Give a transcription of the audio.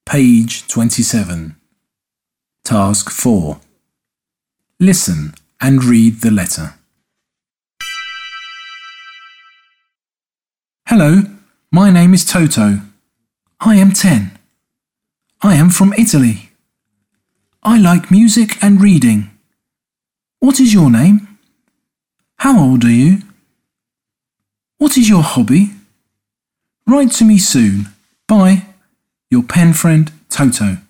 Page 27. Task 4. Listen and read the letter. Hello, my name is Toto. I am 10. I am from Italy. I like music and reading. What is your name? How old are you? What is your hobby? Write to me soon. Bye. Your pen friend, Toto.